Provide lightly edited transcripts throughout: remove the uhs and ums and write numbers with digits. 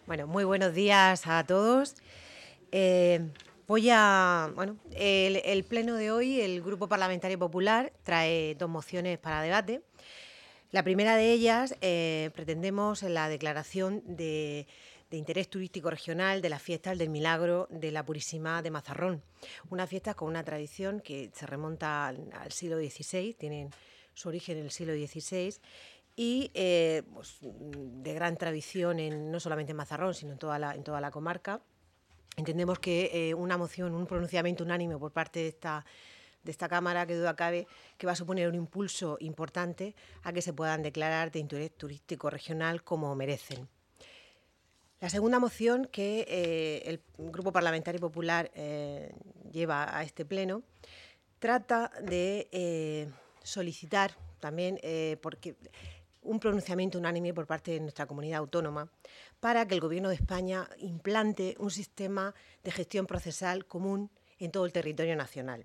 Bueno, muy buenos días a todos. El pleno de hoy, el Grupo Parlamentario Popular trae dos mociones para debate. La primera de ellas pretendemos la declaración de interés turístico regional de las fiestas del Milagro de la Purísima de Mazarrón. Unas fiestas con una tradición que se remonta al siglo XVI, tienen su origen en el siglo XVI y de gran tradición no solamente en Mazarrón, sino en toda la comarca. Entendemos que una moción, un pronunciamiento unánime por parte de esta Cámara, que duda cabe, que va a suponer un impulso importante a que se puedan declarar de interés turístico regional como merecen. La segunda moción que el Grupo Parlamentario Popular lleva a este pleno trata de solicitar también porque un pronunciamiento unánime por parte de nuestra comunidad autónoma para que el Gobierno de España implante un sistema de gestión procesal común en todo el territorio nacional.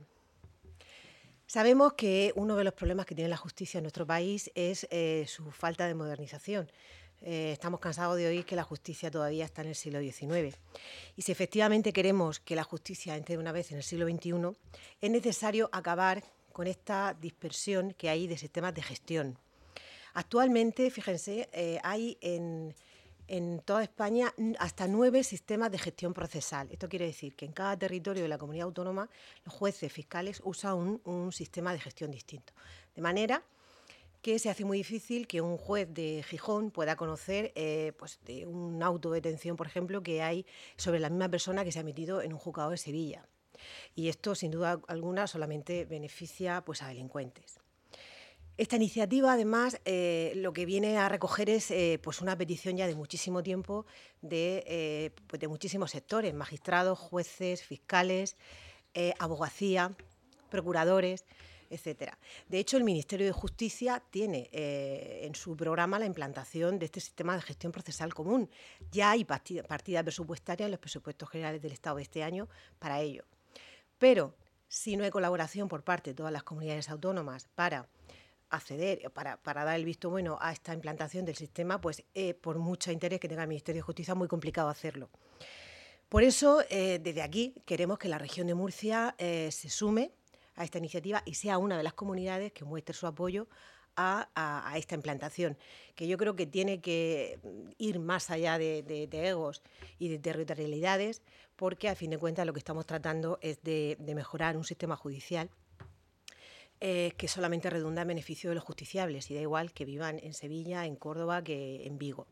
Sabemos que uno de los problemas que tiene la justicia en nuestro país es su falta de modernización. Estamos cansados de oír que la justicia todavía está en el siglo XIX. Y si efectivamente queremos que la justicia entre de una vez en el siglo XXI, es necesario acabar con esta dispersión que hay de sistemas de gestión. Actualmente, fíjense, hay en toda España hasta 9 sistemas de gestión procesal. Esto quiere decir que en cada territorio de la comunidad autónoma los jueces fiscales usan un sistema de gestión distinto. De manera que se hace muy difícil que un juez de Gijón pueda conocer de un auto de detención, por ejemplo, que hay sobre la misma persona que se ha emitido en un juzgado de Sevilla. Y esto, sin duda alguna, solamente beneficia a delincuentes. Esta iniciativa, además, lo que viene a recoger es una petición ya de muchísimo tiempo de muchísimos sectores, magistrados, jueces, fiscales, abogacía, procuradores, etcétera. De hecho, el Ministerio de Justicia tiene en su programa la implantación de este sistema de gestión procesal común. Ya hay partida presupuestaria en los presupuestos generales del Estado de este año para ello. Pero si no hay colaboración por parte de todas las comunidades autónomas para acceder, para dar el visto bueno a esta implantación del sistema, por mucho interés que tenga el Ministerio de Justicia, es muy complicado hacerlo. Por eso, desde aquí, queremos que la región de Murcia se sume a esta iniciativa y sea una de las comunidades que muestre su apoyo a esta implantación, que yo creo que tiene que ir más allá de egos y de territorialidades, porque a fin de cuentas lo que estamos tratando es de mejorar un sistema judicial que solamente redunda en beneficio de los justiciables, y da igual que vivan en Sevilla, en Córdoba, que en Vigo.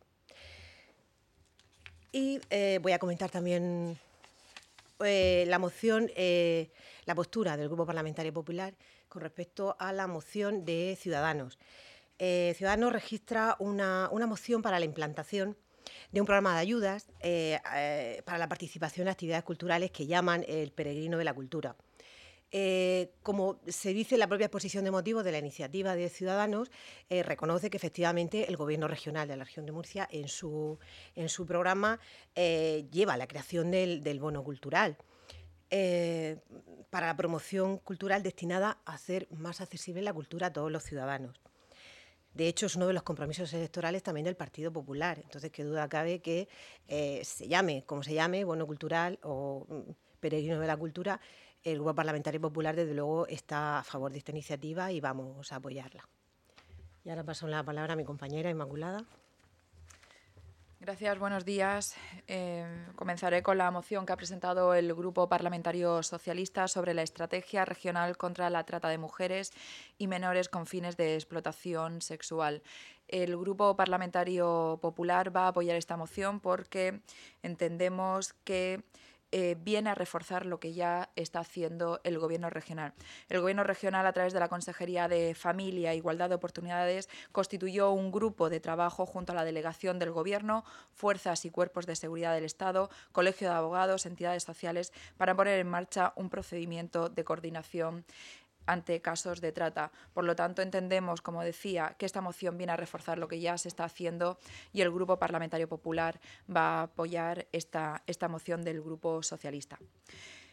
Y voy a comentar también la moción, la postura del Grupo Parlamentario Popular con respecto a la moción de Ciudadanos. Ciudadanos registra una moción para la implantación de un programa de ayudas para la participación en actividades culturales que llaman el Peregrino de la Cultura. Como se dice en la propia exposición de motivos de la iniciativa de Ciudadanos, reconoce que efectivamente el Gobierno regional de la región de Murcia en su programa lleva la creación del bono cultural para la promoción cultural destinada a hacer más accesible la cultura a todos los ciudadanos. De hecho, es uno de los compromisos electorales también del Partido Popular. Entonces, qué duda cabe que se llame como se llame, bono cultural o Peregrino de la Cultura, el Grupo Parlamentario Popular, desde luego, está a favor de esta iniciativa y vamos a apoyarla. Y ahora paso la palabra a mi compañera Inmaculada. Gracias, buenos días. Comenzaré con la moción que ha presentado el Grupo Parlamentario Socialista sobre la estrategia regional contra la trata de mujeres y menores con fines de explotación sexual. El Grupo Parlamentario Popular va a apoyar esta moción porque entendemos que viene a reforzar lo que ya está haciendo el Gobierno regional. El Gobierno regional, a través de la Consejería de Familia e Igualdad de Oportunidades, constituyó un grupo de trabajo junto a la delegación del Gobierno, fuerzas y cuerpos de seguridad del Estado, Colegio de Abogados, entidades sociales, para poner en marcha un procedimiento de coordinación ante casos de trata. Por lo tanto, entendemos, como decía, que esta moción viene a reforzar lo que ya se está haciendo y el Grupo Parlamentario Popular va a apoyar esta moción del Grupo Socialista.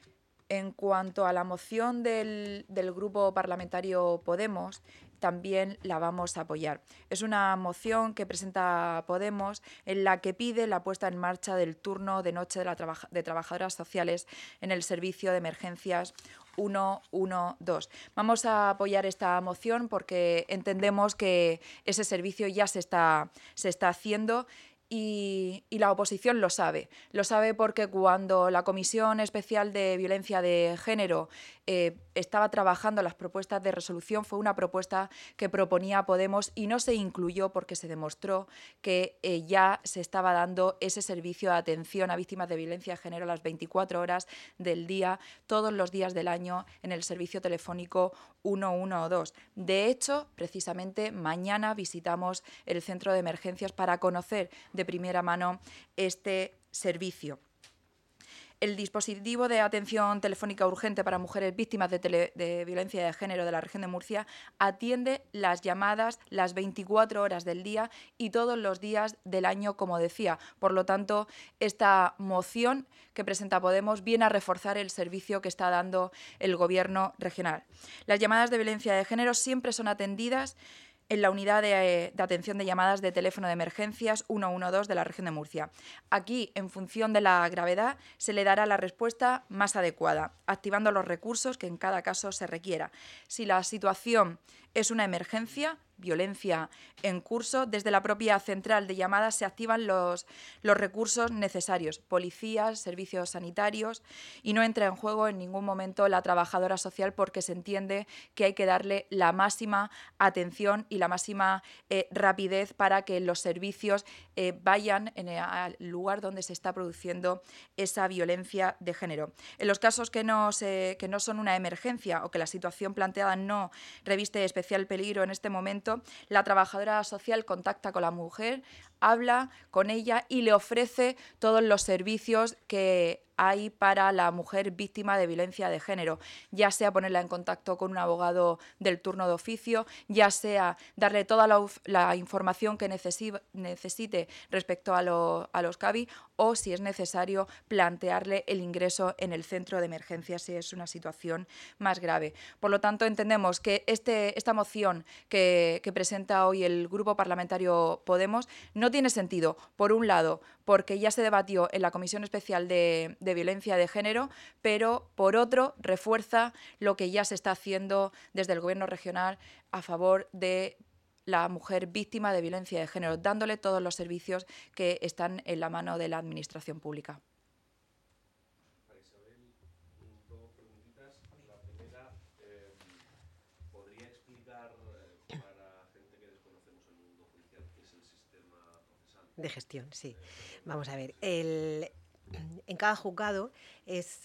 En cuanto a la moción del Grupo Parlamentario Podemos, también la vamos a apoyar. Es una moción que presenta Podemos en la que pide la puesta en marcha del turno de noche de trabajadoras sociales en el servicio de emergencias 112. Vamos a apoyar esta moción porque entendemos que ese servicio ya se está haciendo. Y la oposición lo sabe porque cuando la Comisión Especial de Violencia de Género estaba trabajando las propuestas de resolución, fue una propuesta que proponía Podemos y no se incluyó porque se demostró que ya se estaba dando ese servicio de atención a víctimas de violencia de género a las 24 horas del día, todos los días del año, en el servicio telefónico 112. De hecho, precisamente mañana visitamos el centro de emergencias para conocer de primera mano este servicio. El dispositivo de atención telefónica urgente para mujeres víctimas de violencia de género de la región de Murcia atiende las llamadas las 24 horas del día y todos los días del año, como decía. Por lo tanto, esta moción que presenta Podemos viene a reforzar el servicio que está dando el Gobierno regional. Las llamadas de violencia de género siempre son atendidas en la unidad de atención de llamadas de teléfono de emergencias 112 de la región de Murcia. Aquí, en función de la gravedad, se le dará la respuesta más adecuada, activando los recursos que en cada caso se requiera. Si la situación es una emergencia, violencia en curso, desde la propia central de llamadas se activan los recursos necesarios, policías, servicios sanitarios, y no entra en juego en ningún momento la trabajadora social porque se entiende que hay que darle la máxima atención y la máxima rapidez para que los servicios vayan al lugar donde se está produciendo esa violencia de género. En los casos que no son una emergencia o que la situación planteada no reviste especial peligro en este momento, la trabajadora social contacta con la mujer, habla con ella y le ofrece todos los servicios que hay para la mujer víctima de violencia de género, ya sea ponerla en contacto con un abogado del turno de oficio, ya sea darle toda la información que necesite respecto a los CABI o, si es necesario, plantearle el ingreso en el centro de emergencias si es una situación más grave. Por lo tanto, entendemos que esta moción que presenta hoy el Grupo Parlamentario Podemos no tiene sentido, por un lado, porque ya se debatió en la Comisión Especial de Violencia de Género, pero por otro refuerza lo que ya se está haciendo desde el Gobierno regional a favor de la mujer víctima de violencia de género, dándole todos los servicios que están en la mano de la Administración pública. Para Isabel, dos preguntitas. La primera, ¿podría explicar para gente que desconocemos el mundo judicial qué es el sistema procesal? De gestión, sí. Vamos a ver, en cada juzgado es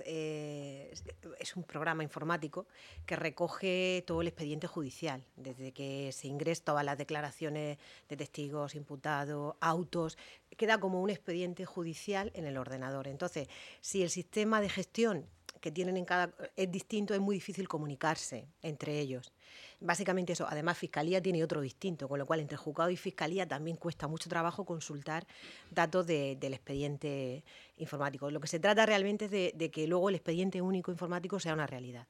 un programa informático que recoge todo el expediente judicial, desde que se ingresan todas las declaraciones de testigos, imputados, autos, queda como un expediente judicial en el ordenador. Entonces, si el sistema de gestión que tienen en cada es distinto, es muy difícil comunicarse entre ellos. Básicamente eso. Además, Fiscalía tiene otro distinto, con lo cual entre juzgado y Fiscalía también cuesta mucho trabajo consultar datos del expediente informático. Lo que se trata realmente es de que luego el expediente único informático sea una realidad.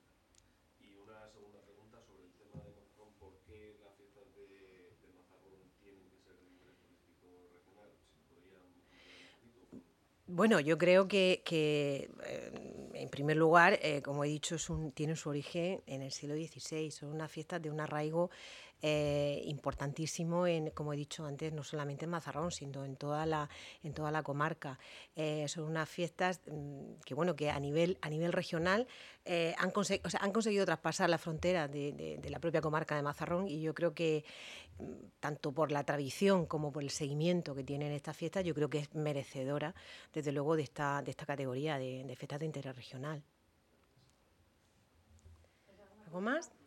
Y una segunda pregunta sobre el tema de Mazarrón. ¿Por qué las fiestas de Mazarrón tienen que ser de interés turístico regional? Si me podría ampliar un poquito. Bueno, yo creo que en primer lugar, como he dicho, tienen su origen en el siglo XVI. Son unas fiestas de un arraigo importantísimo, como he dicho antes, no solamente en Mazarrón, sino en toda la comarca. Son unas fiestas que a nivel regional han conseguido traspasar la frontera de la propia comarca de Mazarrón, y yo creo que tanto por la tradición como por el seguimiento que tienen estas fiestas, yo creo que es merecedora, desde luego, de esta categoría de fiestas de interés regional. ¿Algo más?